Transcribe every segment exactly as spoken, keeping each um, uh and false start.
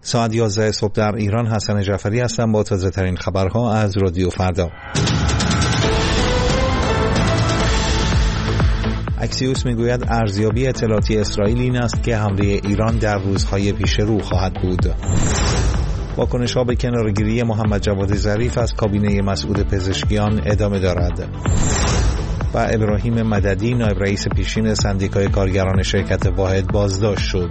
ساعت یازده صبح در ایران. حسن جعفری هستم با تازه ترین خبرها از رادیو فردا. اکسیوس میگوید ارزیابی اطلاعاتی اسرائیل این است که حمله ایران در روزهای پیش رو خواهد بود. واکنش‌ها به کناره‌گیری محمد جواد ظریف از کابینه مسعود پزشکیان ادامه دارد. و ابراهیم مددی نایب رئیس پیشین سندیکای کارگران شرکت واحد بازداشت شد.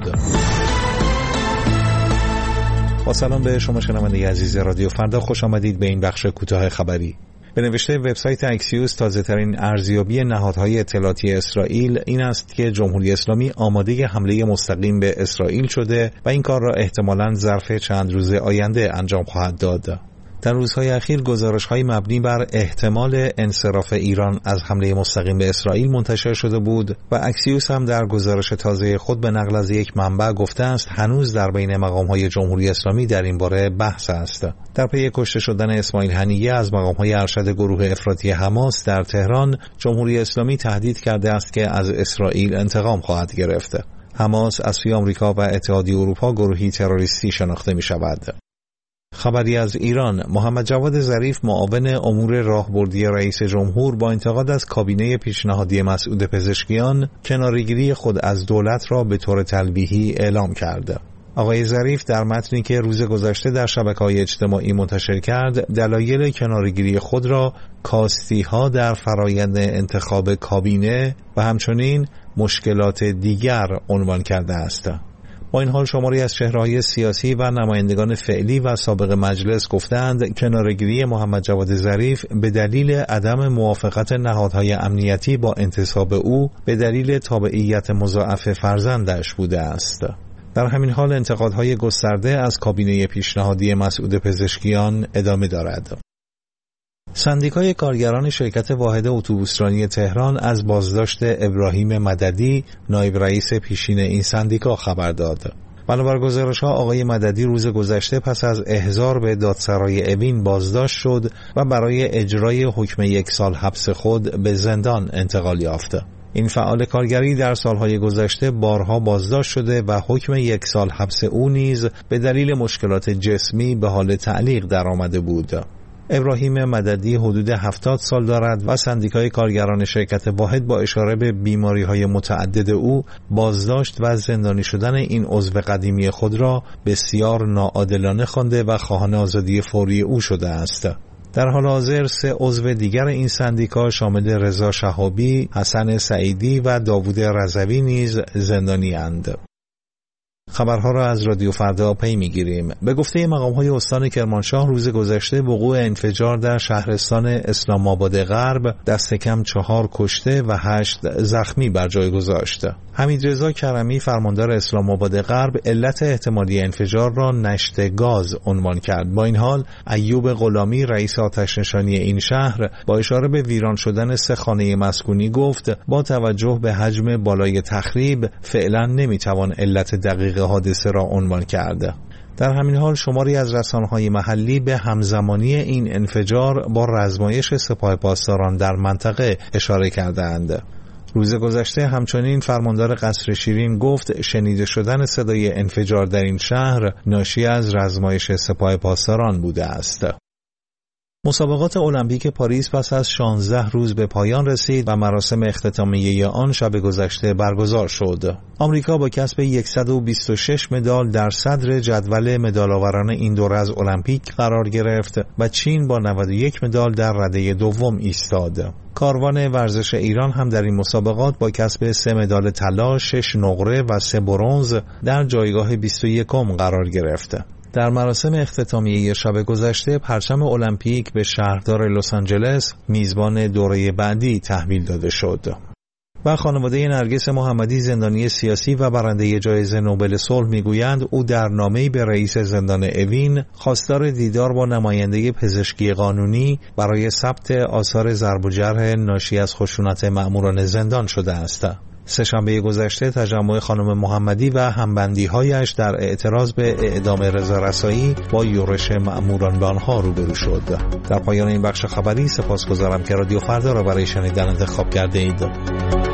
با سلام به شما شنونده عزیز رادیو فردا، خوش آمدید به این بخش کوتاه خبری. به نوشته وبسایت اکسیوس، تازه‌ترین ارزیابی نهادهای اطلاعاتی اسرائیل این است که جمهوری اسلامی آماده حمله مستقیم به اسرائیل شده و این کار را احتمالاً ظرف چند روز آینده انجام خواهد داد. در روزهای اخیر گزارش‌های مبنی بر احتمال انصراف ایران از حمله مستقیم به اسرائیل منتشر شده بود و اکسیوس هم در گزارش تازه خود به نقل از یک منبع گفته است هنوز در بین مقام‌های جمهوری اسلامی در این باره بحث است. در پی کشته شدن اسماعیل هنیه از مقام‌های ارشد گروه افراطی حماس در تهران، جمهوری اسلامی تهدید کرده است که از اسرائیل انتقام خواهد گرفت. حماس از سوی آمریکا و اتحادیه اروپا گروهی تروریستی شناخته می‌شود. خبری از ایران: محمد جواد ظریف معاون امور راهبردی رئیس جمهور با انتقاد از کابینه پیشنهادی مسعود پزشکیان کناره‌گیری خود از دولت را به طور تلویحی اعلام کرد. آقای ظریف در متنی که روز گذشته در شبکه‌های اجتماعی منتشر کرد، دلایل کناره‌گیری خود را کاستی‌ها در فرایند انتخاب کابینه و همچنین مشکلات دیگر عنوان کرده است. با این حال شماری از چهره‌های سیاسی و نمایندگان فعلی و سابق مجلس گفتند کناره‌گیری محمد جواد ظریف به دلیل عدم موافقت نهادهای امنیتی با انتصاب او به دلیل تابعیت مضاعف فرزندش بوده است. در همین حال انتقادهای گسترده از کابینه پیشنهادی مسعود پزشکیان ادامه دارد. سندیکای کارگران شرکت واحد اتوبوسرانی تهران از بازداشت ابراهیم مددی نایب رئیس پیشین این سندیکا خبر داد. بنابر گزارش‌ها آقای مددی روز گذشته پس از احضار به دادسرای اوین بازداشت شد و برای اجرای حکم یک سال حبس خود به زندان انتقال یافت. این فعال کارگری در سالهای گذشته بارها بازداشت شده و حکم یک سال حبس او نیز به دلیل مشکلات جسمی به حال تعلیق درآمده بود. ابراهیم مددی حدود هفتاد سال دارد و سندیکای کارگران شرکت واحد با اشاره به بیماری‌های متعدد او بازداشت و زندانی شدن این عضو قدیمی خود را بسیار ناعادلانه خوانده و خواهان آزادی فوری او شده است. در حال حاضر سه عضو دیگر این سندیکا شامل رضا شهابی، حسن سعیدی و داوود رضوی نیز زندانی اند. خبرها را از رادیو فردا پی میگیریم. به گفته مقام‌های استان کرمانشاه روز گذشته وقوع انفجار در شهرستان اسلام آباد غرب دست کم چهار کشته و هشت زخمی بر جای گذاشت. حمیدرضا کرمی فرماندار اسلام آباد غرب علت احتمالی انفجار را نشت گاز عنوان کرد. با این حال ایوب غلامی رئیس آتش‌نشانی این شهر با اشاره به ویران شدن سه خانه مسکونی گفت با توجه به حجم بالای تخریب فعلا نمیتوان علت دقیق حادثه را عنوان کرده. در همین حال شماری از رسانه‌های محلی به همزمانی این انفجار با رزمایش سپاه پاسداران در منطقه اشاره کردند. روز گذشته همچنین فرماندار قصر شیرین گفت شنیده شدن صدای انفجار در این شهر ناشی از رزمایش سپاه پاسداران بوده است. مسابقات المپیک پاریس پس از شانزده روز به پایان رسید و مراسم اختتامیه آن شب گذشته برگزار شد. آمریکا با کسب صد و بیست و شش مدال در صدر جدول مدال‌آوران این دوره از المپیک قرار گرفت و چین با نود و یک مدال در رده دوم ایستاد. کاروان ورزش ایران هم در این مسابقات با کسب سه مدال طلا، شش نقره و سه برنز در جایگاه بیست و یکم قرار گرفت. در مراسم اختتامیه شب گذشته پرچم المپیک به شهردار لس آنجلس میزبان دوره بعدی تحویل داده شد. و خانواده نرگس محمدی زندانی سیاسی و برنده جایزه نوبل صلح میگویند او در نامه‌ای به رئیس زندان اوین خواستار دیدار با نماینده پزشکی قانونی برای ثبت آثار ضرب و جرح ناشی از خشونت مأموران زندان شده است. سه‌شنبه گذشته تجمع خانم محمدی و همبندی‌هایش در اعتراض به اعدام رضا رسایی با یورش مأموران به آنها روبرو شد. در پایان این بخش خبری سپاسگزارم که رادیو فردا را برای شنیدن انتخاب کرده اید.